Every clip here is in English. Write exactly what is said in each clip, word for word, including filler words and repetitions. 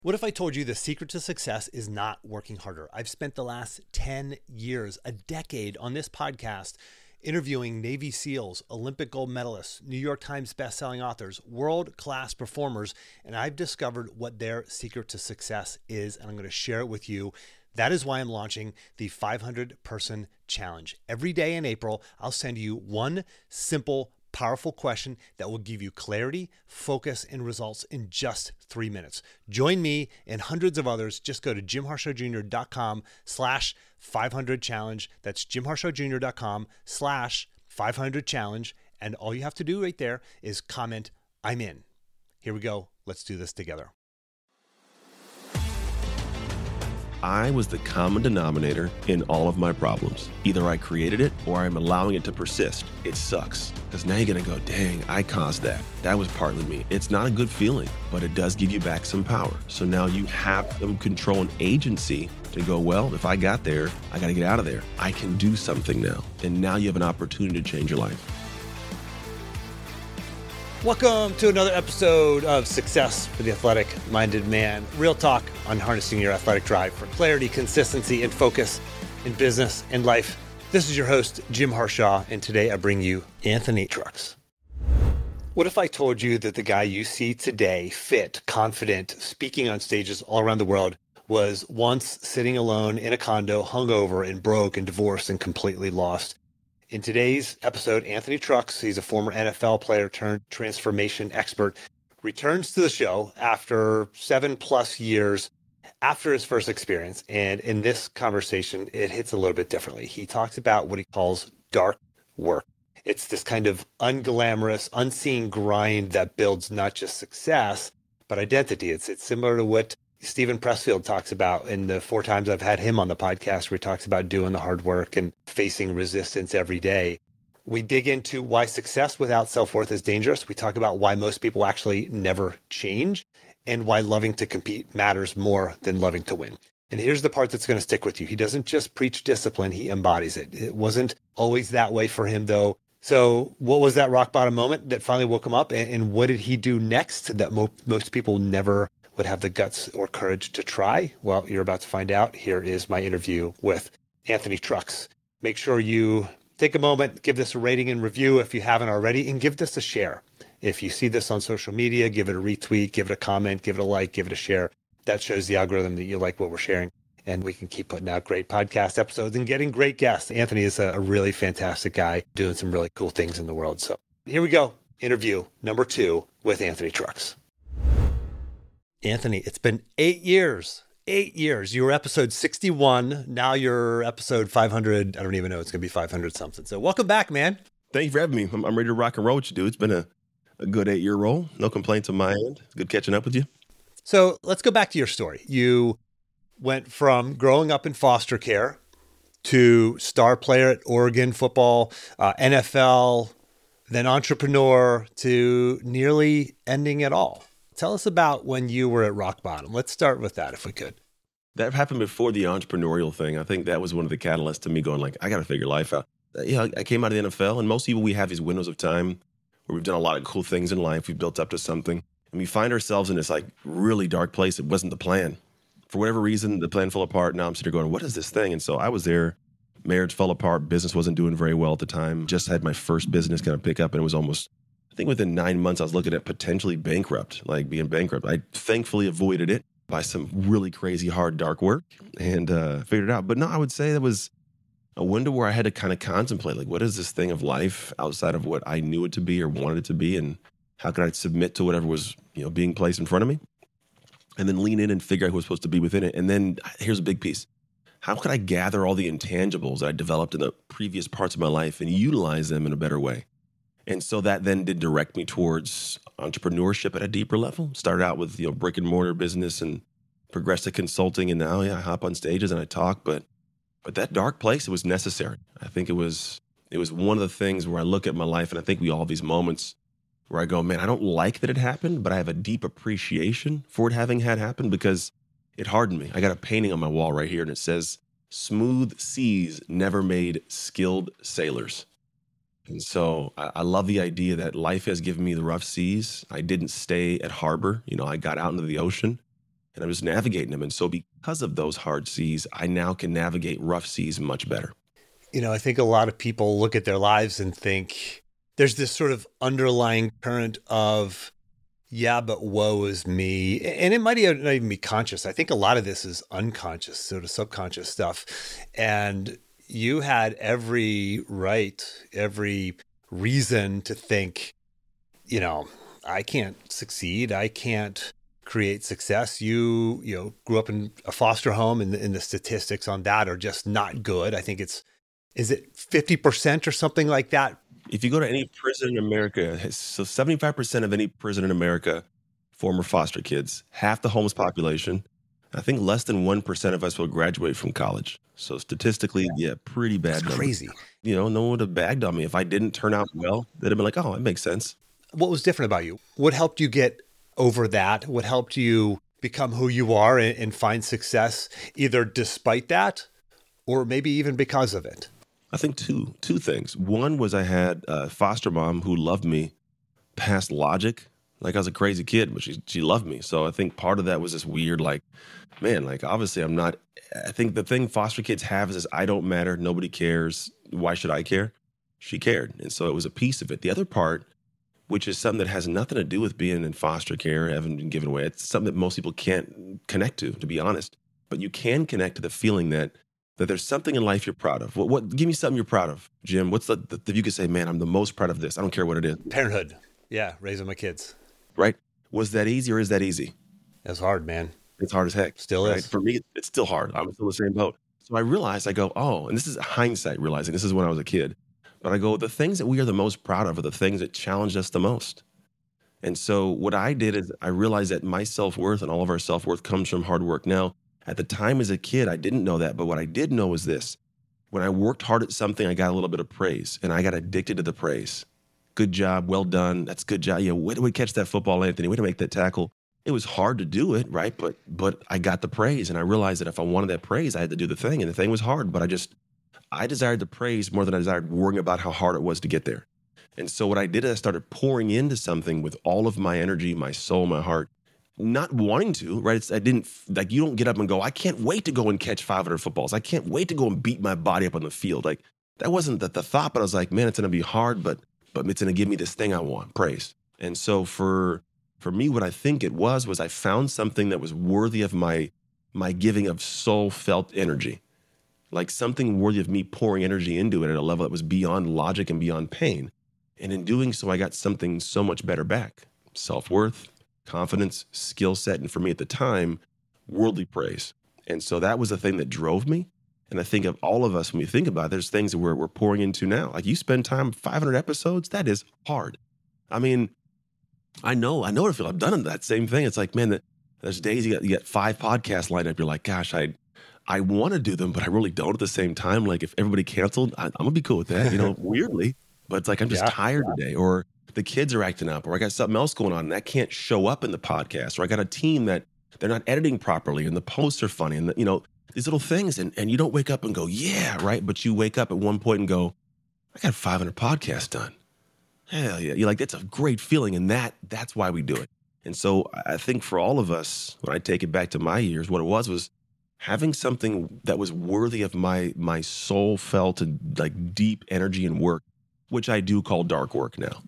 What if I told you the secret to success is not working harder? I've spent the last ten years, a decade on this podcast, interviewing Navy SEALs, Olympic gold medalists, New York Times bestselling authors, world-class performers, and I've discovered what their secret to success is, and I'm going to share it with you. That is why I'm launching the five hundred person challenge. Every day in April, I'll send you one simple, powerful question that will give you clarity, focus, and results in just three minutes. Join me and hundreds of others. Just go to jimharshawjr.com slash 500 challenge. That's jimharshawjr.com slash 500 challenge. And all you have to do right there is comment, I'm in. Here we go. Let's do this together. I was the common denominator in all of my problems. Either I created it or I'm allowing it to persist. It sucks. Because now you're going to go, dang, I caused that. That was partly me. It's not a good feeling, but it does give you back some power. So now you have some control and agency to go, well, if I got there, I got to get out of there. I can do something now. And now you have an opportunity to change your life. Welcome to another episode of Success for the Athletic-Minded Man. Real talk on harnessing your athletic drive for clarity, consistency, and focus in business and life. This is your host, Jim Harshaw, and today I bring you Anthony Trucks. What if I told you that the guy you see today, fit, confident, speaking on stages all around the world, was once sitting alone in a condo, hungover and broke and divorced and completely lost? In today's episode, Anthony Trucks, he's a former N F L player turned transformation expert, returns to the show after seven plus years after his first experience. And in this conversation, it hits a little bit differently. He talks about what he calls dark work. It's this kind of unglamorous, unseen grind that builds not just success, but identity. It's, it's similar to what Steven Pressfield talks about in the four times I've had him on the podcast, where he talks about doing the hard work and facing resistance every day. We dig into why success without self-worth is dangerous. We talk about why most people actually never change and why loving to compete matters more than loving to win. And here's the part that's going to stick with you. He doesn't just preach discipline, he embodies it. It wasn't always that way for him, though. So what was that rock bottom moment that finally woke him up? And, and what did he do next that mo- most people never would have the guts or courage to try? Well, you're about to find out. Here is my interview with Anthony Trucks. Make sure you take a moment, give this a rating and review if you haven't already, and give this a share. If you see this on social media, give it a retweet, give it a comment, give it a like, give it a share. That shows the algorithm that you like what we're sharing, and we can keep putting out great podcast episodes and getting great guests. Anthony is a, a really fantastic guy doing some really cool things in the world. So here we go. Interview number two with Anthony Trucks. Anthony, it's been eight years, eight years. You were episode sixty-one. Now you're episode five hundred. I don't even know. It's going to be five hundred something. So welcome back, man. Thank you for having me. I'm, I'm ready to rock and roll with you, dude. It's been a, a good eight-year roll. No complaints on my end. Good catching up with you. So let's go back to your story. You went from growing up in foster care to star player at Oregon football, uh, N F L, then entrepreneur, to nearly ending it all. Tell us about when you were at rock bottom. Let's start with that, if we could. That happened before the entrepreneurial thing. I think that was one of the catalysts to me going like, I got to figure life out. Uh, yeah, I came out of the N F L, and most people, we have these windows of time where we've done a lot of cool things in life. We've built up to something, and we find ourselves in this like really dark place. It wasn't the plan. For whatever reason, the plan fell apart. Now I'm sitting there going, what is this thing? And so I was there. Marriage fell apart. Business wasn't doing very well at the time. Just had my first business kind of pick up, and it was almost, I think within nine months, I was looking at potentially bankrupt, like being bankrupt. I thankfully avoided it by some really crazy, hard, dark work and uh, figured it out. But no, I would say that was a window where I had to kind of contemplate, like, what is this thing of life outside of what I knew it to be or wanted it to be? And how could I submit to whatever was, you know, being placed in front of me? And then lean in and figure out who was supposed to be within it. And then here's a big piece. How could I gather all the intangibles that I developed in the previous parts of my life and utilize them in a better way? And so that then did direct me towards entrepreneurship at a deeper level. Started out with, you know, brick and mortar business and progressed to consulting. And now, yeah, I hop on stages and I talk. But but that dark place, it was necessary. I think it was it was one of the things where I look at my life, and I think we all have these moments where I go, man, I don't like that it happened, but I have a deep appreciation for it having had happened because it hardened me. I got a painting on my wall right here, and it says, "Smooth seas never made skilled sailors." And so I, I love the idea that life has given me the rough seas. I didn't stay at harbor. You know, I got out into the ocean. and I'm just navigating them. And so because of those hard seas, I now can navigate rough seas much better. You know, I think a lot of people look at their lives and think there's this sort of underlying current of, yeah, but woe is me. And it might even not even be conscious. I think a lot of this is unconscious, sort of subconscious stuff. And you had every right, every reason to think, you know, I can't succeed. I can't create success. You, you know, grew up in a foster home, and the, and the statistics on that are just not good. I think it's, is it fifty percent or something like that? If you go to any prison in America, so seventy-five percent of any prison in America, former foster kids, half the homeless population. I think less than one percent of us will graduate from college. So statistically, yeah, pretty bad That's number. crazy. You know, no one would have bagged on me. If I didn't turn out well, they'd have been like, oh, it makes sense. What was different about you? What helped you get over that? What helped you become who you are and, and find success, either despite that or maybe even because of it? I think two two things. One was I had a foster mom who loved me past logic. Like I was a crazy kid, but she she loved me. So I think part of that was this weird, like, man, like obviously I'm not. I think the thing foster kids have is this: I don't matter, nobody cares. Why should I care? She cared, and so it was a piece of it. The other part, which is something that has nothing to do with being in foster care, having been given away. It's something that most people can't connect to, to be honest. But you can connect to the feeling that. that there's something in life you're proud of. What, what give me something you're proud of, Jim. What's the, the, if you could say, man, I'm the most proud of this. I don't care what it is. Parenthood. Yeah. Raising my kids. Right. Was that easy or is that easy? That's hard, man. It's hard as heck. Still right? is. For me, it's still hard. I'm still in the same boat. So I realized, I go, oh, and this is hindsight realizing this is when I was a kid. But I go, the things that we are the most proud of are the things that challenge us the most. And so what I did is I realized that my self-worth and all of our self-worth comes from hard work. Now, at the time as a kid, I didn't know that. But what I did know was this. When I worked hard at something, I got a little bit of praise, and I got addicted to the praise. Good job, well done. That's a good job. Yeah, way to catch that football, Anthony. Way to make that tackle. It was hard to do it, right? But but I got the praise, and I realized that if I wanted that praise, I had to do the thing, and the thing was hard. But I just, I desired the praise more than I desired worrying about how hard it was to get there. And so what I did is I started pouring into something with all of my energy, my soul, my heart. Not wanting to, right? It's, I didn't, like, you don't get up and go, I can't wait to go and catch five hundred footballs. I can't wait to go and beat my body up on the field. Like, that wasn't the, the thought, but I was like, man, it's going to be hard, but but it's going to give me this thing I want, praise. And so for for me, what I think it was, was I found something that was worthy of my my giving of soul-felt energy. Like something worthy of me pouring energy into it at a level that was beyond logic and beyond pain. And in doing so, I got something so much better back. Self-worth, confidence, skill set, and for me at the time, worldly praise. And so that was the thing that drove me. And I think of all of us, when we think about it, there's things that we're, we're pouring into now. Like you spend time, five hundred episodes, that is hard. I mean, I know, I know what I feel. I've done that same thing. It's like, man, that there's days you got, you get five podcasts lined up. You're like, gosh, I I want to do them, but I really don't at the same time. Like if everybody canceled, I, I'm gonna be cool with that, you know, weirdly. But it's like, I'm just Yeah. tired today, or the kids are acting up, or I got something else going on and that can't show up in the podcast, or I got a team that they're not editing properly and the posts are funny and the, you know, these little things. And, and you don't wake up and go, yeah, right. But you wake up at one point and go, I got five hundred podcasts done. Hell yeah. You're like, that's a great feeling. And that that's why we do it. And so I think for all of us, when I take it back to my years, what it was was having something that was worthy of my my soul felt and like deep energy and work, which I do call dark work now.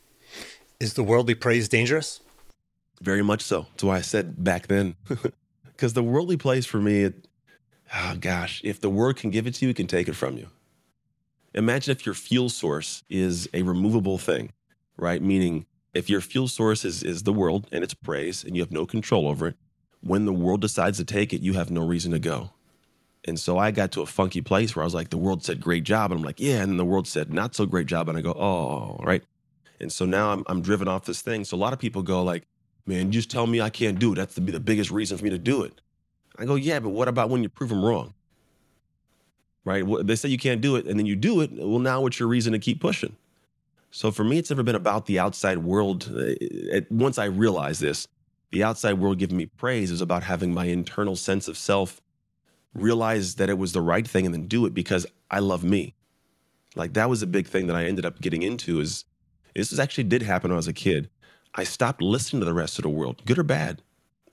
Is the worldly praise dangerous? Very much so. That's why I said back then, because the worldly place for me, it, oh gosh, if the world can give it to you, it can take it from you. Imagine if your fuel source is a removable thing, right? Meaning if your fuel source is, is the world and it's praise and you have no control over it, when the world decides to take it, you have no reason to go. And so I got to a funky place where I was like, the world said, great job. And I'm like, yeah. And then the world said, not so great job. And I go, oh, right. And so now I'm, I'm driven off this thing. So a lot of people go like, man, just tell me I can't do it. That's the, the biggest reason for me to do it. I go, yeah, but what about when you prove them wrong? Right? Well, they say you can't do it and then you do it. Well, now what's your reason to keep pushing? So for me, it's never been about the outside world. It, once I realized this, the outside world giving me praise is about having my internal sense of self realize that it was the right thing and then do it because I love me. Like that was a big thing that I ended up getting into is, this was actually did happen when I was a kid. I stopped listening to the rest of the world, good or bad.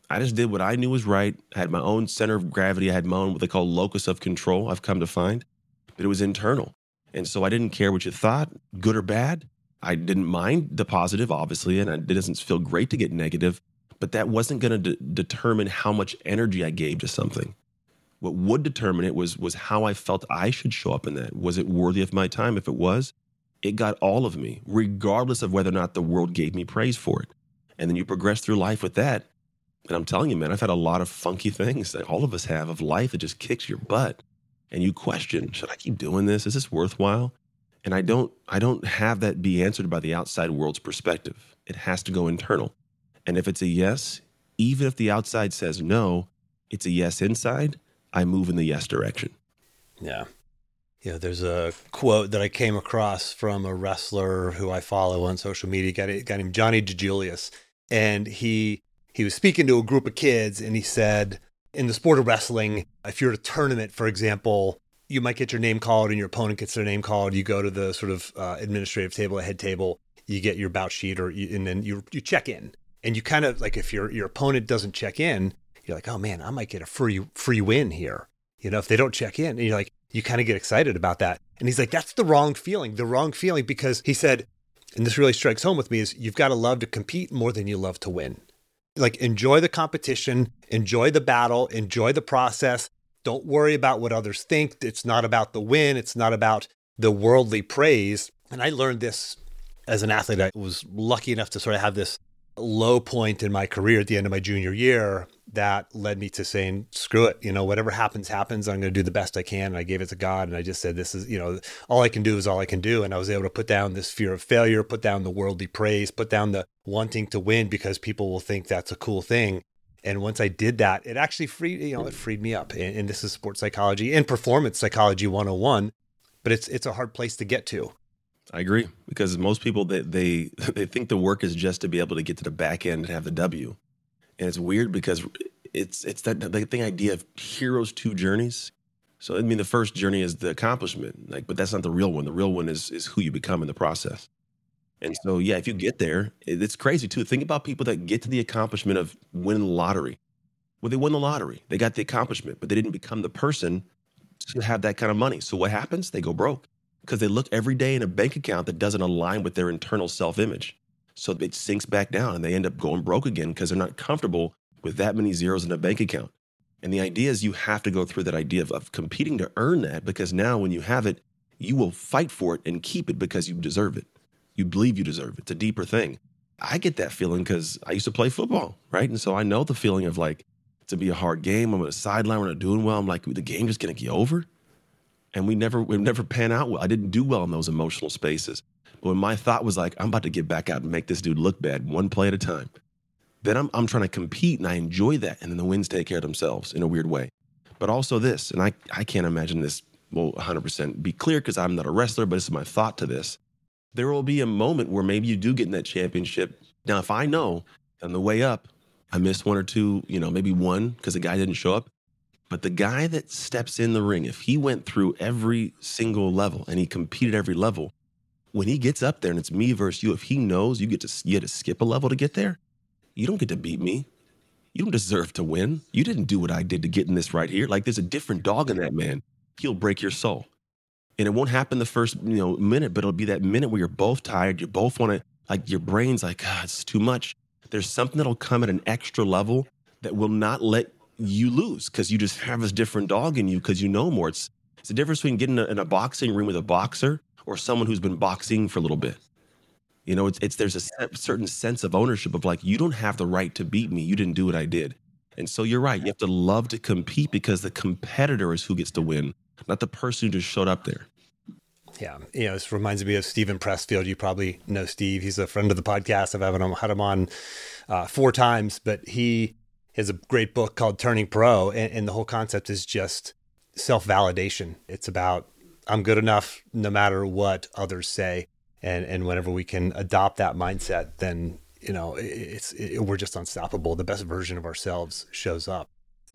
I just did what I knew was right. I had my own center of gravity. I had my own what they call locus of control, I've come to find. But it was internal. And so I didn't care what you thought, good or bad. I didn't mind the positive, obviously, and it doesn't feel great to get negative. But that wasn't going to de- determine how much energy I gave to something. What would determine it was, was how I felt I should show up in that. Was it worthy of my time? If it was, it got all of me, regardless of whether or not the world gave me praise for it. And then you progress through life with that. And I'm telling you, man, I've had a lot of funky things that all of us have of life that just kicks your butt. And you question, should I keep doing this? Is this worthwhile? And I don't, I don't have that be answered by the outside world's perspective. It has to go internal. And if it's a yes, even if the outside says no, it's a yes inside, I move in the yes direction. Yeah. Yeah, there's a quote that I came across from a wrestler who I follow on social media, a guy, a guy named Johnny DeJulius. And he he was speaking to a group of kids, and he said, in the sport of wrestling, if you're at a tournament, for example, you might get your name called and your opponent gets their name called. You go to the sort of uh, administrative table, a head table, you get your bout sheet, or you, and then you you check in. And you kind of, like, if your your opponent doesn't check in, you're like, oh man, I might get a free free win here. You know, if they don't check in, and you're like, you kind of get excited about that. And he's like, that's the wrong feeling, the wrong feeling, because he said, and this really strikes home with me, is you've got to love to compete more than you love to win. Like, enjoy the competition, enjoy the battle, enjoy the process. Don't worry about what others think. It's not about the win. It's not about the worldly praise. And I learned this as an athlete. I was lucky enough to sort of have this low point in my career at the end of my junior year that led me to saying, screw it, you know, whatever happens, happens. I'm going to do the best I can. And I gave it to God. And I just said, this is, you know, all I can do is all I can do. And I was able to put down this fear of failure, put down the worldly praise, put down the wanting to win because people will think that's a cool thing. And once I did that, it actually freed, you know, it freed me up. And, and this is sports psychology and performance psychology one oh one, but it's, it's a hard place to get to. I agree, because most people, they, they they think the work is just to be able to get to the back end and have the W. And it's weird because it's it's that the thing idea of heroes' two journeys. So I mean, the first journey is the accomplishment, like, but that's not the real one. The real one is is who you become in the process. And so, yeah, if you get there, it, it's crazy too. Think about people that get to the accomplishment of winning the lottery. Well, they won the lottery, they got the accomplishment, but they didn't become the person to have that kind of money. So what happens? They go broke. Because they look every day in a bank account that doesn't align with their internal self-image. So it sinks back down and they end up going broke again because they're not comfortable with that many zeros in a bank account. And the idea is you have to go through that idea of, of competing to earn that, because now when you have it, you will fight for it and keep it because you deserve it. You believe you deserve it. It's a deeper thing. I get that feeling because I used to play football, right? And so I know the feeling of like, to be a hard game, I'm on the sideline, we're not doing well. I'm like, the game just going to get over? And we never, we never pan out well. I didn't do well in those emotional spaces. But when my thought was like, I'm about to get back out and make this dude look bad, one play at a time, then I'm, I'm trying to compete and I enjoy that. And then the wins take care of themselves in a weird way. But also this, and I, I can't imagine this will one hundred percent be clear because I'm not a wrestler, but this is my thought to this. There will be a moment where maybe you do get in that championship. Now, if I know on the way up, I missed one or two, you know, maybe one because the guy didn't show up. But the guy that steps in the ring, if he went through every single level and he competed every level, when he gets up there and it's me versus you, if he knows you get to you had to skip a level to get there, you don't get to beat me. You don't deserve to win. You didn't do what I did to get in this right here. Like, there's a different dog in that man. He'll break your soul. And it won't happen the first, you know, minute, but it'll be that minute where you're both tired. You both want to, like, your brain's like, ah, it's too much. There's something that'll come at an extra level that will not let you lose because you just have this different dog in you because you know more. It's it's the difference between getting in a, in a boxing ring with a boxer or someone who's been boxing for a little bit. You know, it's it's there's a certain sense of ownership of like, you don't have the right to beat me. You didn't do what I did. And so you're right. You have to love to compete because the competitor is who gets to win, not the person who just showed up there. Yeah. You know, this reminds me of Steven Pressfield. You probably know Steve. He's a friend of the podcast. I've had him, had him on uh, four times, but he has a great book called Turning Pro. And, and the whole concept is just self-validation. It's about, I'm good enough no matter what others say. And and whenever we can adopt that mindset, then, you know, it, it's it, we're just unstoppable. The best version of ourselves shows up.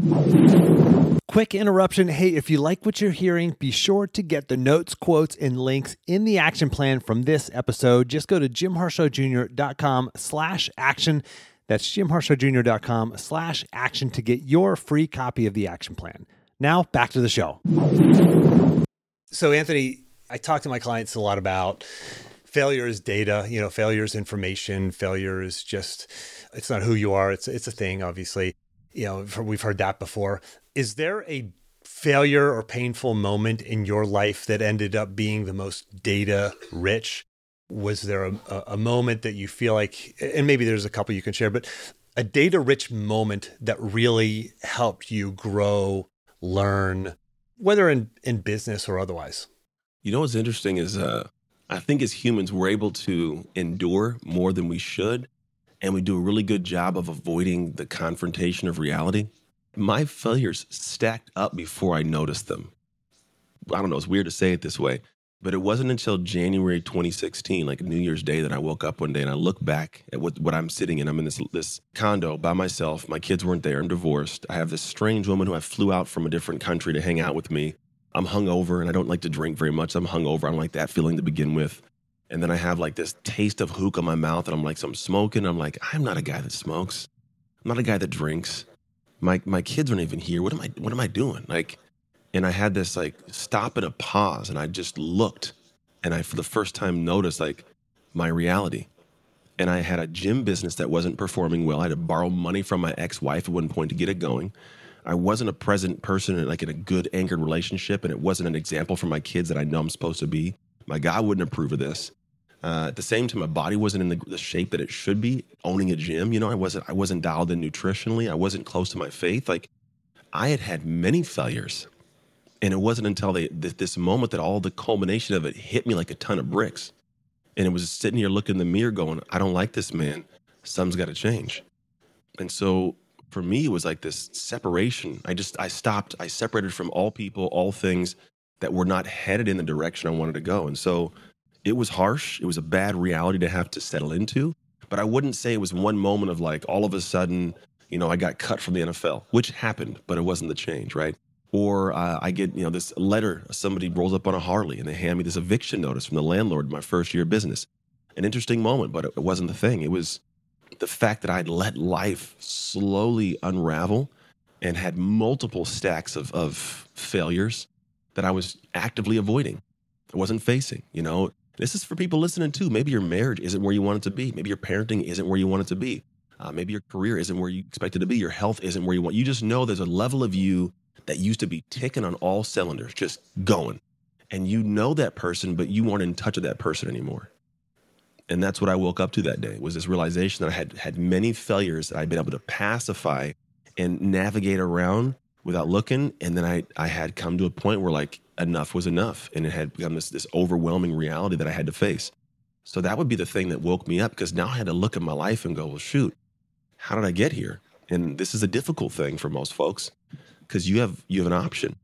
Quick interruption. Hey, if you like what you're hearing, be sure to get the notes, quotes, and links in the action plan from this episode. Just go to jimharshawjr.com slash action. That's jimharshawjr.com slash action to get your free copy of the action plan. Now, back to the show. So, Anthony, I talk to my clients a lot about failure is data, you know, failure is information, failure is just, it's not who you are. It's, it's a thing, obviously. You know, we've heard that before. Is there a failure or painful moment in your life that ended up being the most data rich? Was there a, a moment that you feel like, and maybe there's a couple you can share, but a data rich moment that really helped you grow, learn, whether in, in business or otherwise? You know, what's interesting is uh, I think as humans, we're able to endure more than we should. And we do a really good job of avoiding the confrontation of reality. My failures stacked up before I noticed them. I don't know, it's weird to say it this way, but it wasn't until January twenty sixteen, like New Year's Day, that I woke up one day and I look back at what, what I'm sitting in. I'm in this, this condo by myself. My kids weren't there. I'm divorced. I have this strange woman who I flew out from a different country to hang out with me. I'm hungover and I don't like to drink very much. I'm hungover. I don't like that feeling to begin with. And then I have like this taste of hookah in my mouth and I'm like, so I'm smoking. I'm like, I'm not a guy that smokes. I'm not a guy that drinks. My my kids aren't even here. What am I what am I doing? Like, and I had this like stop and a pause and I just looked and I for the first time noticed like my reality. And I had a gym business that wasn't performing well. I had to borrow money from my ex-wife at one point to get it going. I wasn't a present person like in a good anchored relationship, and it wasn't an example for my kids that I know I'm supposed to be. My guy wouldn't approve of this. Uh, at the same time, my body wasn't in the, the shape that it should be. Owning a gym, you know, I wasn't I wasn't dialed in nutritionally. I wasn't close to my faith. Like, I had had many failures, and it wasn't until they th- this moment that all the culmination of it hit me like a ton of bricks. And it was sitting here looking in the mirror, going, "I don't like this, man. Something's got to change." And so, for me, it was like this separation. I just I stopped. I separated from all people, all things that were not headed in the direction I wanted to go. And so it was harsh. It was a bad reality to have to settle into. But I wouldn't say it was one moment of like, all of a sudden, you know, I got cut from the N F L, which happened, but it wasn't the change, right? Or uh, I get, you know, this letter, somebody rolls up on a Harley and they hand me this eviction notice from the landlord in my first year of business. An interesting moment, but it wasn't the thing. It was the fact that I'd let life slowly unravel and had multiple stacks of, of failures that I was actively avoiding. I wasn't facing, you know. This is for people listening too. Maybe your marriage isn't where you want it to be. Maybe your parenting isn't where you want it to be. Uh, maybe your career isn't where you expect it to be. Your health isn't where you want. You just know there's a level of you that used to be ticking on all cylinders, just going. And you know that person, but you aren't in touch with that person anymore. And that's what I woke up to that day, was this realization that I had had many failures that I'd been able to pacify and navigate around without looking. And then I, I had come to a point where like enough was enough. And it had become this, this overwhelming reality that I had to face. So that would be the thing that woke me up, because now I had to look at my life and go, well, shoot, how did I get here? And this is a difficult thing for most folks, because you have you have an option.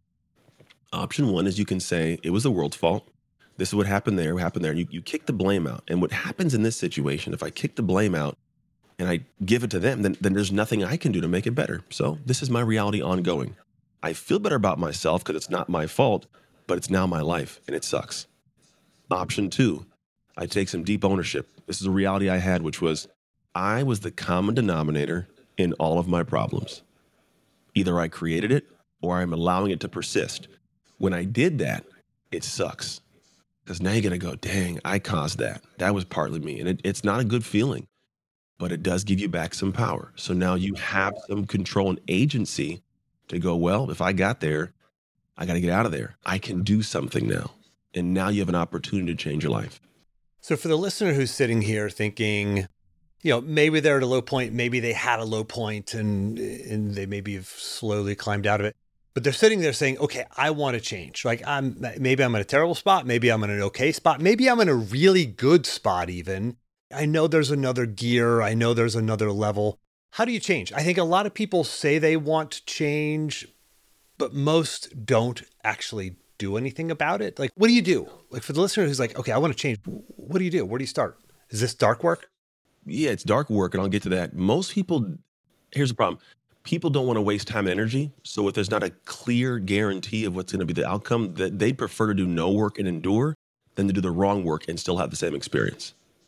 Option one is you can say, it was the world's fault. This is what happened there, what happened there. You, you kick the blame out. And what happens in this situation, if I kick the blame out and I give it to them, then, then there's nothing I can do to make it better. So this is my reality ongoing. I feel better about myself because it's not my fault, but it's now my life and it sucks. Option two, I take some deep ownership. This is a reality I had, which was I was the common denominator in all of my problems. Either I created it or I'm allowing it to persist. When I did that, it sucks. Because now you're going to go, dang, I caused that. That was partly me. And it, it's not a good feeling, but it does give you back some power. So now you have some control and agency to go, well, if I got there, I got to get out of there. I can do something now. And now you have an opportunity to change your life. So for the listener who's sitting here thinking, you know, maybe they're at a low point, maybe they had a low point and, and they maybe have slowly climbed out of it. But they're sitting there saying, okay, I want to change. Like I'm, maybe I'm in a terrible spot. Maybe I'm in an okay spot. Maybe I'm in a really good spot even. I know there's another gear. I know there's another level. How do you change? I think a lot of people say they want to change, but most don't actually do anything about it. Like, what do you do? Like for the listener who's like, okay, I want to change. What do you do? Where do you start? Is this dark work? Yeah, it's dark work, and I'll get to that. Most people, here's the problem. People don't want to waste time and energy. So if there's not a clear guarantee of what's going to be the outcome, that they'd prefer to do no work and endure than to do the wrong work and still have the same experience.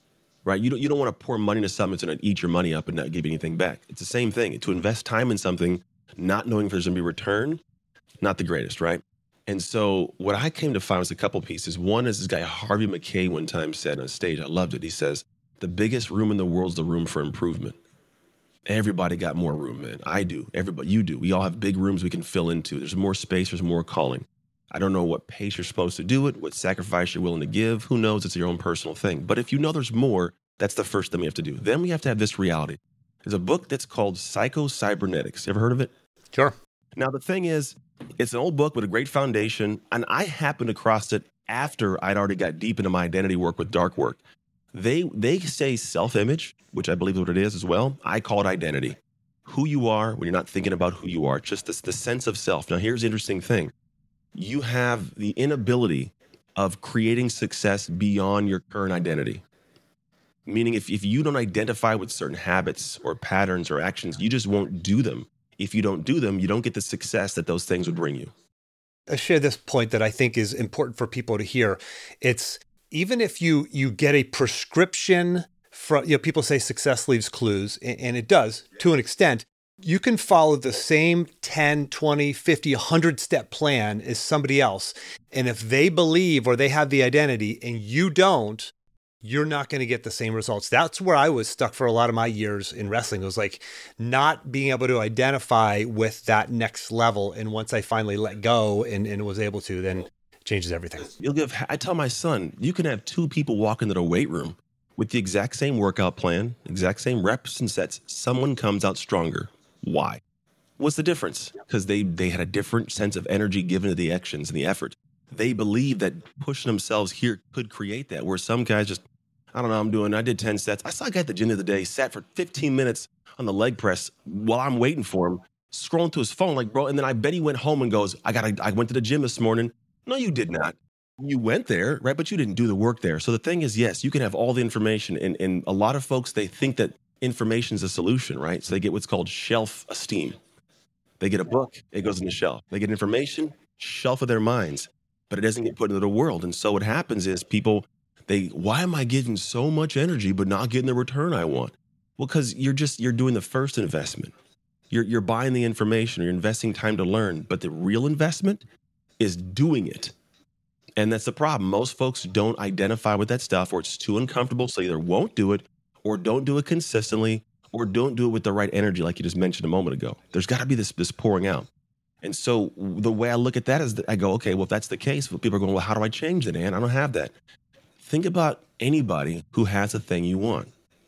right? You don't, you don't want to pour money into something that's going to eat your money up and not give you anything back. It's the same thing. To invest time in something, not knowing if there's going to be a return, not the greatest, right? And so what I came to find was a couple pieces. One is this guy, Harvey McKay, one time said on stage, I loved it. He says, the biggest room in the world is the room for improvement. Everybody got more room, man. I do. Everybody, you do. We all have big rooms we can fill into. There's more space. There's more calling. I don't know what pace you're supposed to do it, what sacrifice you're willing to give. Who knows? It's your own personal thing. But if you know there's more, that's the first thing we have to do. Then we have to have this reality. There's a book that's called Psycho-Cybernetics. Ever heard of it? Sure. Now, the thing is, it's an old book with a great foundation, and I happened across it after I'd already got deep into my identity work with dark work. They they say self-image, which I believe is what it is as well. I call it identity. Who you are when you're not thinking about who you are, just this, the sense of self. Now, here's the interesting thing. You have the inability of creating success beyond your current identity. Meaning if, if you don't identify with certain habits or patterns or actions, you just won't do them. If you don't do them, you don't get the success that those things would bring you. I share this point that I think is important for people to hear. It's even if you you get a prescription from, you know, people say success leaves clues, and it does to an extent. You can follow the same ten, twenty, fifty, one hundred step plan as somebody else. And if they believe or they have the identity and you don't, you're not going to get the same results. That's where I was stuck for a lot of my years in wrestling. It was like not being able to identify with that next level. And once I finally let go and, and was able to, then it changes everything. You'll give, I tell my son, you can have two people walk into the weight room with the exact same workout plan, exact same reps and sets. Someone comes out stronger. Why? What's the difference? Because they, they had a different sense of energy given to the actions and the effort. They believe that pushing themselves here could create that, where some guys just, I don't know, I'm doing, I did ten sets. I saw a guy at the gym the other day, sat for fifteen minutes on the leg press while I'm waiting for him, scrolling to his phone like, bro, and then I bet he went home and goes, I got, I went to the gym this morning. No, you did not. You went there, right? But you didn't do the work there. So the thing is, yes, you can have all the information. And, and a lot of folks, they think that information is a solution, right? So they get what's called shelf esteem. They get a book, it goes in the shelf. They get information, shelf of their minds, but it doesn't get put into the world. And so what happens is people, they, why am I giving so much energy but not getting the return I want? Well, because you're just, you're doing the first investment. You're, you're buying the information, you're investing time to learn, but the real investment is doing it. And that's the problem. Most folks don't identify with that stuff, or it's too uncomfortable, so either won't do it or don't do it consistently or don't do it with the right energy, like you just mentioned a moment ago. There's got to be this, this pouring out. And so the way I look at that is that I go, okay, well, if that's the case, well, people are going, well, how do I change it, Ann? I don't have that. Think about anybody who has a thing you want.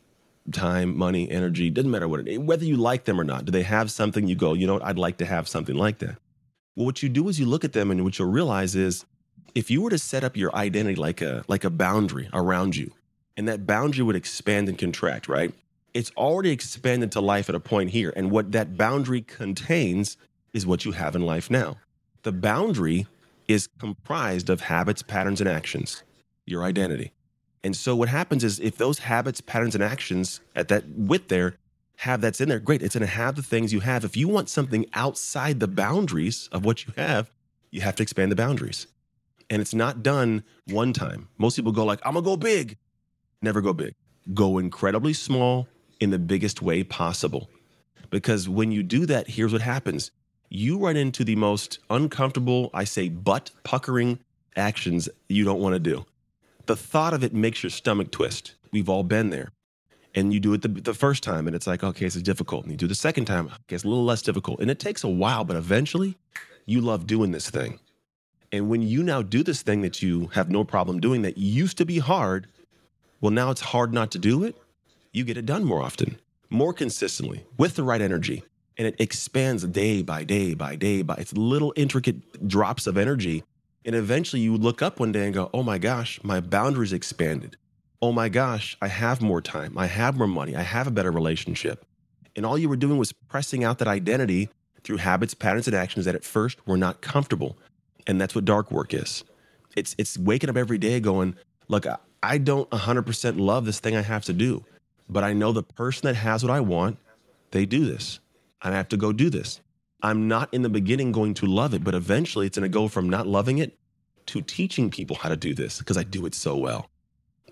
Time, money, energy, doesn't matter what it is, whether you like them or not. Do they have something you go, you know what, I'd like to have something like that. Well, what you do is you look at them, and what you'll realize is if you were to set up your identity like a like a boundary around you, and that boundary would expand and contract, right? It's already expanded to life at a point here. And what that boundary contains is what you have in life now. The boundary is comprised of habits, patterns, and actions, your identity. And so what happens is if those habits, patterns, and actions at that width there have that's in there, great. It's going to have the things you have. If you want something outside the boundaries of what you have, you have to expand the boundaries. And it's not done one time. Most people go like, I'm going to go big. Never go big. Go incredibly small in the biggest way possible. Because when you do that, here's what happens. You run into the most uncomfortable, I say, butt puckering actions you don't want to do. The thought of it makes your stomach twist. We've all been there. And you do it the, the first time, and it's like, okay, it's difficult. And you do the second time, okay, it's a little less difficult. And it takes a while, but eventually you love doing this thing. And when you now do this thing that you have no problem doing that used to be hard, well, now it's hard not to do it. You get it done more often, more consistently, with the right energy. And it expands day by day by day by it's little intricate drops of energy. And eventually you look up one day and go, oh my gosh, my boundaries expanded. Oh my gosh, I have more time. I have more money. I have a better relationship. And all you were doing was pressing out that identity through habits, patterns, and actions that at first were not comfortable. And that's what dark work is. It's it's waking up every day going, look, I don't one hundred percent love this thing I have to do, but I know the person that has what I want, they do this. And I have to go do this. I'm not in the beginning going to love it, but eventually it's going to go from not loving it to teaching people how to do this because I do it so well.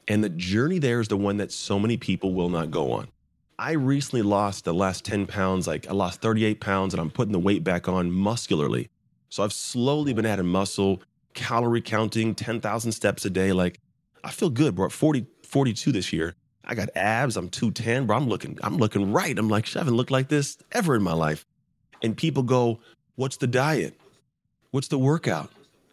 And the journey there is the one that so many people will not go on. I recently lost the last ten pounds, like I lost thirty-eight pounds and I'm putting the weight back on muscularly. So I've slowly been adding muscle, calorie counting, ten thousand steps a day. Like I feel good, bro. forty, forty-two this year. I got abs. I'm two ten, bro. I'm looking, I'm looking right. I'm like, I haven't looked like this ever in my life. And people go, what's the diet? What's the workout?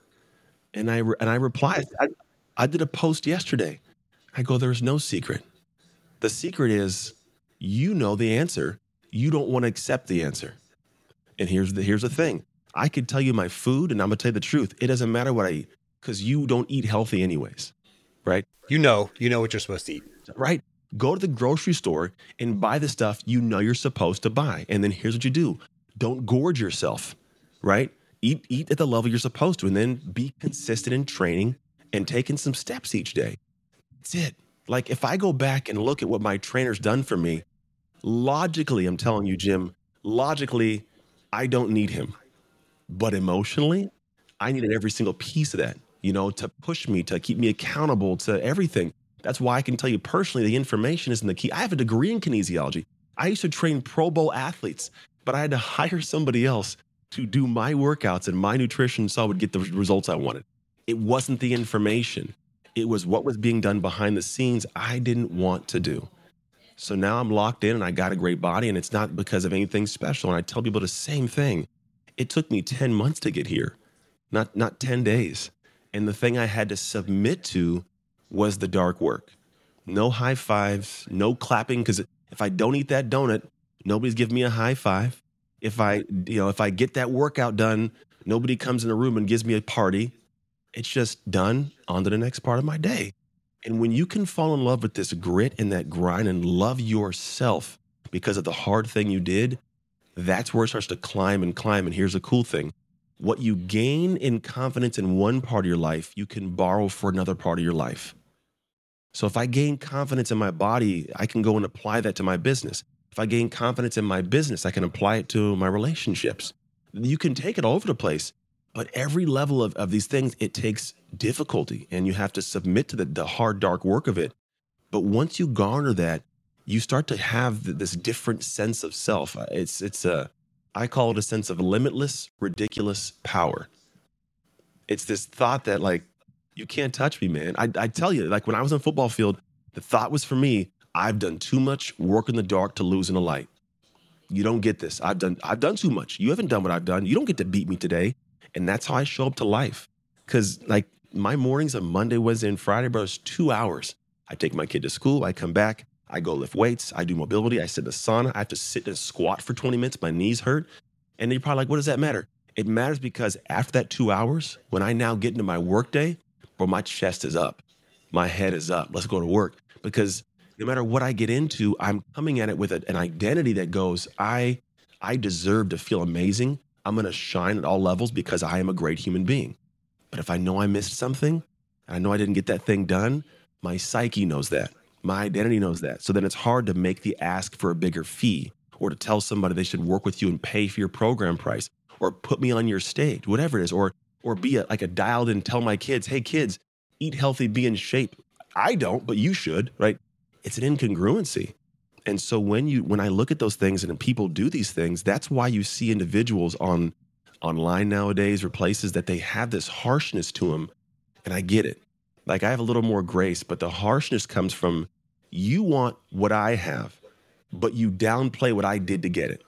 And I, and I replied, I, I did a post yesterday. I go, there's no secret. The secret is you know the answer. You don't want to accept the answer. And here's the, here's the thing. I could tell you my food and I'm going to tell you the truth. It doesn't matter what I eat because you don't eat healthy anyways, right? You know, you know what you're supposed to eat. Right? Go to the grocery store and buy the stuff you know you're supposed to buy. And then here's what you do. Don't gorge yourself, right? Eat, eat at the level you're supposed to, and then be consistent in training and taking some steps each day. That's it. Like if I go back and look at what my trainer's done for me, logically, I'm telling you, Jim, logically, I don't need him. But emotionally, I needed every single piece of that, you know, to push me, to keep me accountable to everything. That's why I can tell you personally, the information isn't the key. I have a degree in kinesiology. I used to train Pro Bowl athletes, but I had to hire somebody else to do my workouts and my nutrition so I would get the results I wanted. It wasn't the information. It was what was being done behind the scenes I didn't want to do. So now I'm locked in and I got a great body, and it's not because of anything special. And I tell people the same thing. It took me ten months to get here, not, not ten days. And the thing I had to submit to was the dark work. No high fives, no clapping, because if I don't eat that donut, nobody's giving me a high five. If I, you know, if I get that workout done, nobody comes in the room and gives me a party. It's just done, on to the next part of my day. And when you can fall in love with this grit and that grind and love yourself because of the hard thing you did, that's where it starts to climb and climb. And here's the cool thing. What you gain in confidence in one part of your life, you can borrow for another part of your life. So if I gain confidence in my body, I can go and apply that to my business. If I gain confidence in my business, I can apply it to my relationships. You can take it all over the place. But every level of, of these things, it takes difficulty, and you have to submit to the, the hard, dark work of it. But once you garner that, you start to have th- this different sense of self. It's, it's a, I call it a sense of limitless, ridiculous power. It's this thought that like, you can't touch me, man. I, I tell you, like when I was on the football field, the thought was for me, I've done too much work in the dark to lose in the light. You don't get this. I've done, I've done too much. You haven't done what I've done. You don't get to beat me today. And that's how I show up to life. Because like my mornings on Monday, Wednesday, and Friday, bro, it's two hours. I take my kid to school. I come back. I go lift weights. I do mobility. I sit in the sauna. I have to sit and squat for twenty minutes. My knees hurt. And you're probably like, what does that matter? It matters because after that two hours, when I now get into my work day, bro, my chest is up. My head is up. Let's go to work. Because no matter what I get into, I'm coming at it with a, an identity that goes, I, I deserve to feel amazing. I'm going to shine at all levels because I am a great human being. But if I know I missed something, and I know I didn't get that thing done, my psyche knows that. My identity knows that. So then it's hard to make the ask for a bigger fee or to tell somebody they should work with you and pay for your program price or put me on your stage, whatever it is, or or be a, like a dialed in, tell my kids, hey kids, eat healthy, be in shape. I don't, but you should, right? It's an incongruency. And so when you when I look at those things and people do these things, that's why you see individuals on online nowadays or places that they have this harshness to them. And I get it. Like I have a little more grace, but the harshness comes from you want what I have, but you downplay what I did to get it.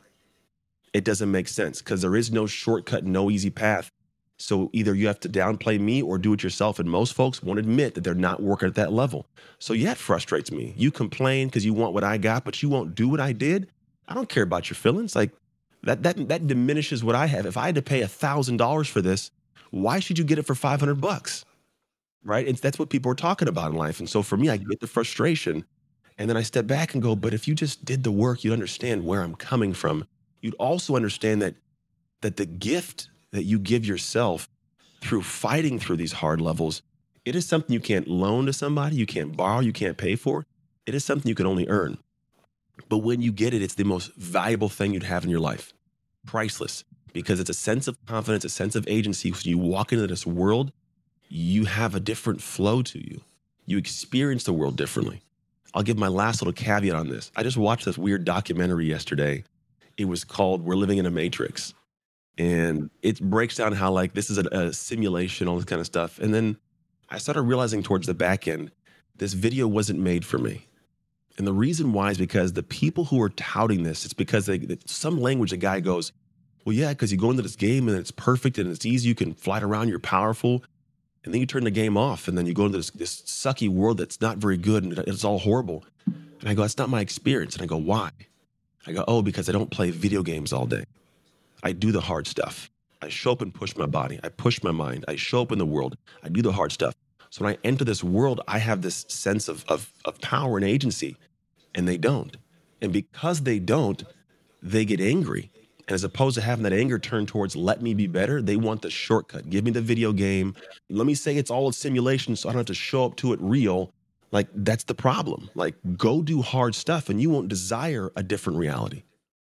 It doesn't make sense because there is no shortcut, no easy path. So either you have to downplay me or do it yourself. And most folks won't admit that they're not working at that level. So yeah, it frustrates me. You complain because you want what I got, but you won't do what I did. I don't care about your feelings. Like that, that, that diminishes what I have. If I had to pay a thousand dollars for this, why should you get it for five hundred bucks? Right? And that's what people are talking about in life. And so for me, I get the frustration and then I step back and go, but if you just did the work, you'd understand where I'm coming from. You'd also understand that, that the gift that you give yourself through fighting through these hard levels, it is something you can't loan to somebody, you can't borrow, you can't pay for. It is something you can only earn. But when you get it, it's the most valuable thing you'd have in your life. Priceless, because it's a sense of confidence, a sense of agency. When you walk into this world, you have a different flow to you. You experience the world differently. I'll give my last little caveat on this. I just watched this weird documentary yesterday. It was called We're Living in a Matrix. And it breaks down how like this is a, a simulation, all this kind of stuff. And then I started realizing towards the back end, this video wasn't made for me. And the reason why is because the people who are touting this, it's because they, some language, a guy goes, well, yeah, because you go into this game and it's perfect and it's easy. You can fly it around, you're powerful. And then you turn the game off and then you go into this, this sucky world that's not very good and it's all horrible. And I go, that's not my experience. And I go, why? I go, oh, because I don't play video games all day. I do the hard stuff. I show up and push my body. I push my mind. I show up in the world. I do the hard stuff. So when I enter this world, I have this sense of, of, of power and agency, and they don't. And because they don't, they get angry. And as opposed to having that anger turn towards let me be better, they want the shortcut. Give me the video game. Let me say it's all a simulation so I don't have to show up to it real. Like, that's the problem. Like, go do hard stuff and you won't desire a different reality.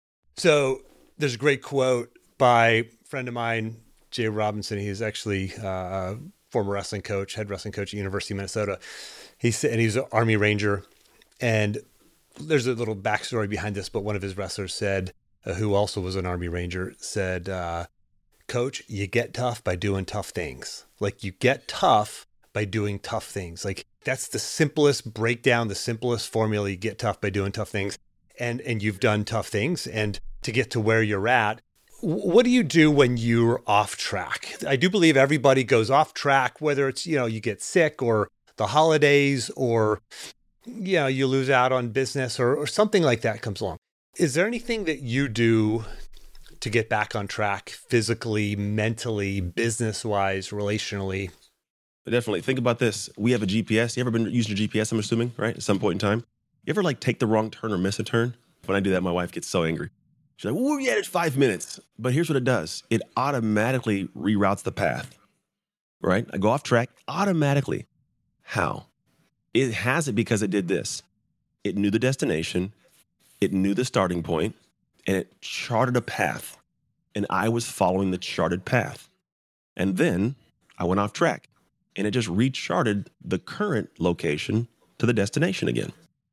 So there's a great quote by a friend of mine, Jay Robinson. He's actually uh, a former wrestling coach, head wrestling coach at University of Minnesota. He said, and he's an Army Ranger. And there's a little backstory behind this, but one of his wrestlers said, uh, who also was an Army Ranger, said, uh, Coach, you get tough by doing tough things. Like, you get tough by doing tough things. Like, that's the simplest breakdown, the simplest formula. You get tough by doing tough things. And and you've done tough things. And to get to where you're at, what do you do when you're off track? I do believe everybody goes off track, whether it's, you know, you get sick or the holidays or, you know, you lose out on business or, or something like that comes along. Is there anything that you do to get back on track physically, mentally, business-wise, relationally? Definitely. Think about this. We have a G P S. You ever been using a G P S, I'm assuming, right? At some point in time. You ever like take the wrong turn or miss a turn? When I do that, my wife gets so angry. She's like, oh, yeah, it's five minutes. But here's what it does. It automatically reroutes the path, right? I go off track automatically. How? It has it because it did this. It knew the destination. It knew the starting point, and it charted a path. And I was following the charted path. And then I went off track, and it just recharted the current location to the destination again.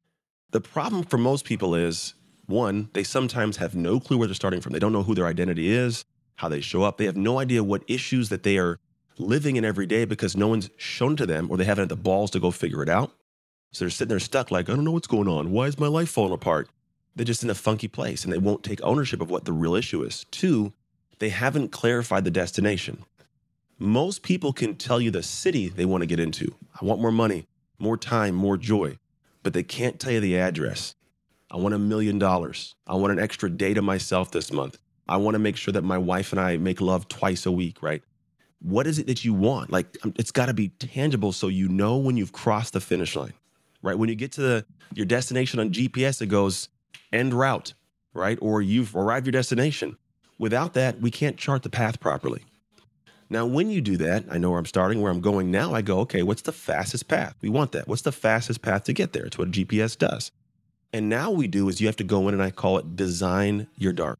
The problem for most people is, one, they sometimes have no clue where they're starting from. They don't know who their identity is, how they show up. They have no idea what issues that they are living in every day because no one's shown to them or they haven't had the balls to go figure it out. So they're sitting there stuck like, I don't know what's going on. Why is my life falling apart? They're just in a funky place and they won't take ownership of what the real issue is. Two, they haven't clarified the destination. Most people can tell you the city they want to get into. I want more money, more time, more joy, but they can't tell you the address. I want a million dollars. I want an extra day to myself this month. I want to make sure that my wife and I make love twice a week, right? What is it that you want? Like, it's got to be tangible so you know when you've crossed the finish line, right? When you get to the, your destination on G P S, it goes end route, right? Or you've arrived your destination. Without that, we can't chart the path properly. Now, when you do that, I know where I'm starting, where I'm going now. I go, okay, what's the fastest path? We want that. What's the fastest path to get there? It's what a G P S does. And now we do is you have to go in and I call it design your dark.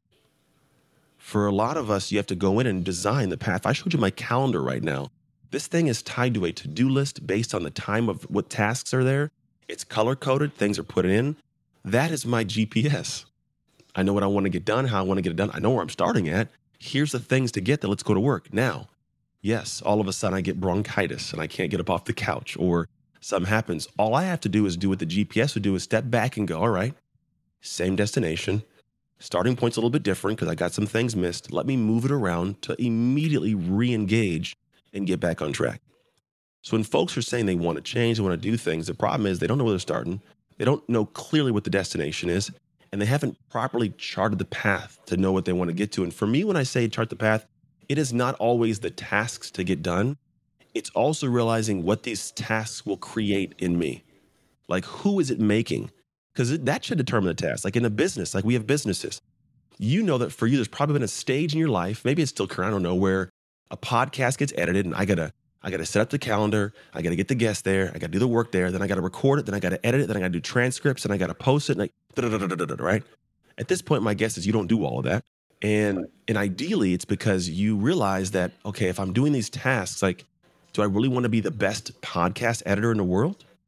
For a lot of us, you have to go in and design the path. If I showed you my calendar right now, this thing is tied to a to-do list based on the time of what tasks are there. It's color-coded. Things are put in. That is my G P S. I know what I want to get done, how I want to get it done. I know where I'm starting at. Here's the things to get there. Let's go to work. Now, yes, all of a sudden I get bronchitis and I can't get up off the couch or something happens. All I have to do is do what the G P S would do is step back and go, all right, same destination. Starting point's a little bit different because I got some things missed. Let me move it around to immediately re-engage and get back on track. So when folks are saying they want to change, they want to do things, the problem is they don't know where they're starting. They don't know clearly what the destination is, and they haven't properly charted the path to know what they want to get to. And for me, when I say chart the path, it is not always the tasks to get done. It's also realizing what these tasks will create in me. Like, who is it making? Because that should determine the task. Like in a business, like we have businesses. You know that for you, there's probably been a stage in your life, maybe it's still current, I don't know, where a podcast gets edited and I gotta, I gotta set up the calendar, I gotta get the guest there, I gotta do the work there, then I gotta record it, then I gotta edit it, then I gotta do transcripts, and I gotta post it, and like, da-da-da-da-da-da, right? At this point, my guess is you don't do all of that. And and ideally, it's because you realize that, okay, if I'm doing these tasks, like, do I really want to be the best podcast editor in the world?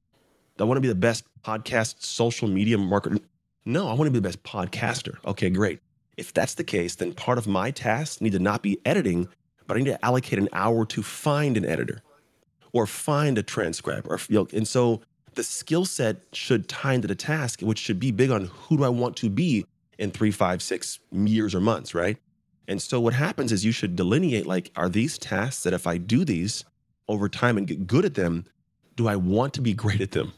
I want to be the best podcast social media marketer. No, I want to be the best podcaster. Okay, great. If that's the case, then part of my task need to not be editing, but I need to allocate an hour to find an editor or find a transcriber. Or, you know, and so the skill set should tie into the task, which should be big on who do I want to be in three, five, six years or months, right? And so what happens is you should delineate, like, are these tasks that if I do these over time and get good at them, do I want to be great at them?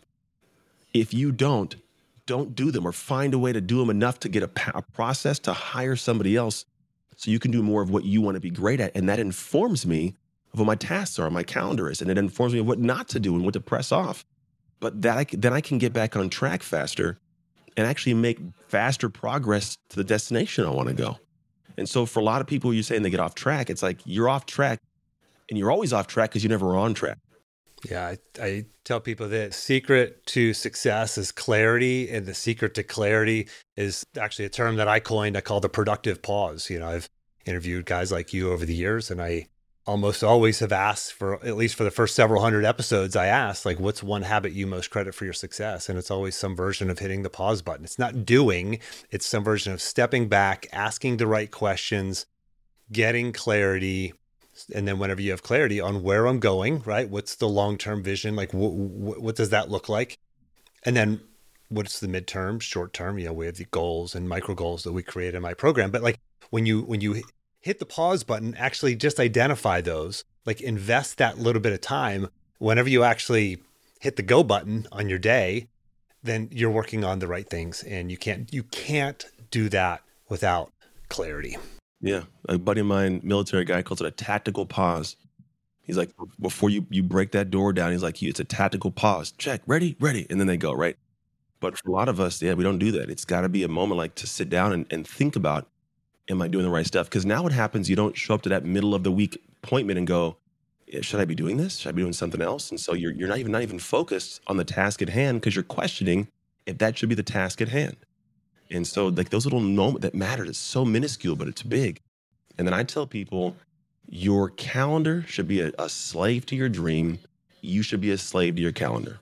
If you don't, don't do them, or find a way to do them enough to get a, a process to hire somebody else so you can do more of what you want to be great at. And that informs me of what my tasks are, my calendar is, and it informs me of what not to do and what to press off. But that I, then I can get back on track faster and actually make faster progress to the destination I want to go. And so for a lot of people, you're saying they get off track, it's like you're off track, and you're always off track because you're never on track. Yeah, I, I tell people that secret to success is clarity, and the secret to clarity is actually a term that I coined. I call the productive pause. You know, I've interviewed guys like you over the years, and I almost always have asked for, at least for the first several hundred episodes, I asked, like, what's one habit you most credit for your success? And it's always some version of hitting the pause button. It's not doing, it's some version of stepping back, asking the right questions, getting clarity. And then whenever you have clarity on where I'm going, right? What's the long-term vision? Like, wh- wh- what does that look like? And then what's the midterm, short term? You know, we have the goals and micro goals that we create in my program. But like when you, when you hit the pause button, actually just identify those, like invest that little bit of time. Whenever you actually hit the go button on your day, then you're working on the right things. And you can't, you can't do that without clarity. Yeah. A buddy of mine, military guy, calls it a tactical pause. He's like, before you, you break that door down, he's like, it's a tactical pause. Check, ready, ready. And then they go, right? But for a lot of us, yeah, we don't do that. It's got to be a moment like to sit down and, and think about, am I doing the right stuff? Because now what happens, you don't show up to that middle of the week appointment and go, yeah, should I be doing this? Should I be doing something else? And so you're you're not even not even focused on the task at hand because you're questioning if that should be the task at hand. And so like those little moments that matter, it's so minuscule, but it's big. And then I tell people, your calendar should be a, a slave to your dream. You should be a slave to your calendar.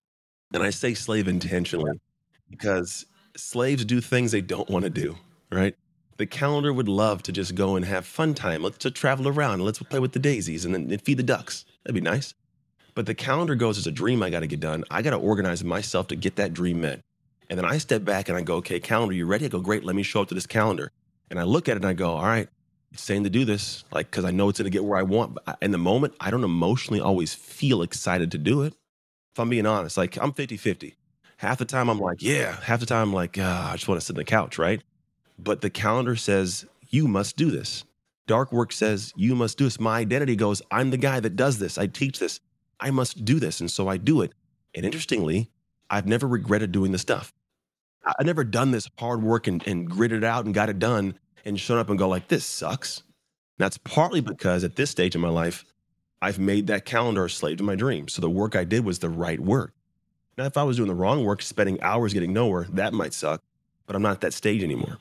And I say slave intentionally because slaves do things they don't want to do, right? The calendar would love to just go and have fun time. Let's just travel around and let's play with the daisies and then feed the ducks. That'd be nice. But the calendar goes as a dream I got to get done. I got to organize myself to get that dream met. And then I step back and I go, okay, calendar, you ready? I go, great, let me show up to this calendar. And I look at it and I go, all right, it's saying to do this, like, because I know it's going to get where I want. But in the moment, I don't emotionally always feel excited to do it. If I'm being honest, like I'm fifty-fifty. Half the time I'm like, yeah. Half the time I'm like, ah, I just want to sit on the couch, right? But the calendar says, you must do this. Dark work says, you must do this. My identity goes, I'm the guy that does this. I teach this. I must do this. And so I do it. And interestingly, I've never regretted doing the stuff. I've never done this hard work and, and gritted it out and got it done and shown up and go like, this sucks. And that's partly because at this stage in my life, I've made that calendar a slave to my dreams. So the work I did was the right work. Now, if I was doing the wrong work, spending hours getting nowhere, that might suck, but I'm not at that stage anymore.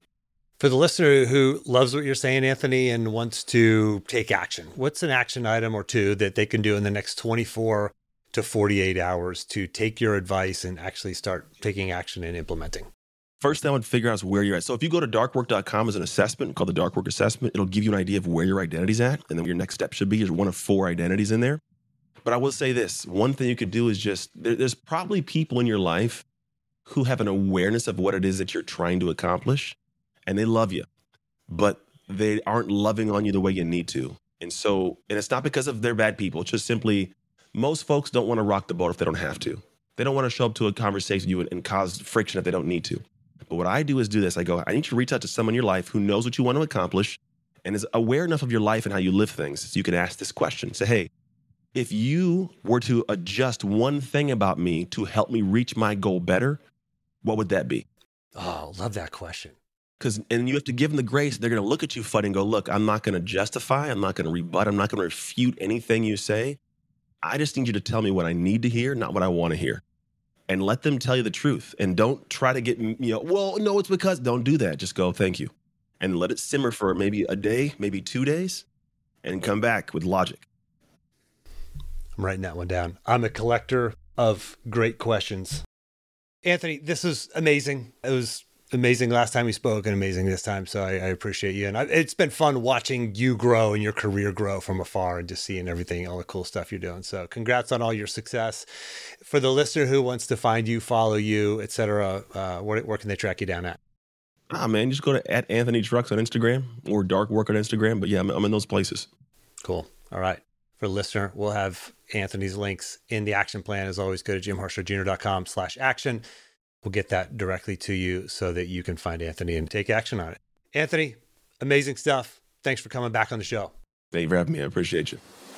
For the listener who loves what you're saying, Anthony, and wants to take action, what's an action item or two that they can do in the next twenty-four to forty-eight hours to take your advice and actually start taking action and implementing? First thing I would figure out is where you're at. So if you go to dark work dot com as an assessment called the Dark Work Assessment, it'll give you an idea of where your identity's at. And then your next step should be is one of four identities in there. But I will say this, one thing you could do is just, there, there's probably people in your life who have an awareness of what it is that you're trying to accomplish. And they love you, but they aren't loving on you the way you need to. And so, and it's not because of they're bad people. It's just simply, most folks don't want to rock the boat if they don't have to. They don't want to show up to a conversation with you and, and cause friction if they don't need to. But what I do is do this. I go, I need you to reach out to someone in your life who knows what you want to accomplish and is aware enough of your life and how you live things. So you can ask this question. Say, hey, if you were to adjust one thing about me to help me reach my goal better, what would that be? Oh, love that question. Because, and you have to give them the grace. They're going to look at you funny and go, look, I'm not going to justify. I'm not going to rebut. I'm not going to refute anything you say. I just need you to tell me what I need to hear, not what I want to hear. And let them tell you the truth. And don't try to get, you know, well, no, it's because, don't do that. Just go, thank you. And let it simmer for maybe a day, maybe two days, and come back with logic. I'm writing that one down. I'm a collector of great questions. Anthony, this is amazing. It was amazing last time we spoke and amazing this time. So I, I appreciate you. And I, it's been fun watching you grow and your career grow from afar and just seeing everything, all the cool stuff you're doing. So congrats on all your success. For the listener who wants to find you, follow you, et cetera, uh, where, where can they track you down at? Ah, man, just go to at Anthony Trucks on Instagram or Dark Work on Instagram. But yeah, I'm, I'm in those places. Cool. All right. For the listener, we'll have Anthony's links in the action plan. As always, go to jimharshawjr.com slash action. We'll get that directly to you so that you can find Anthony and take action on it. Anthony, amazing stuff. Thanks for coming back on the show. Thank you for having me. I appreciate you.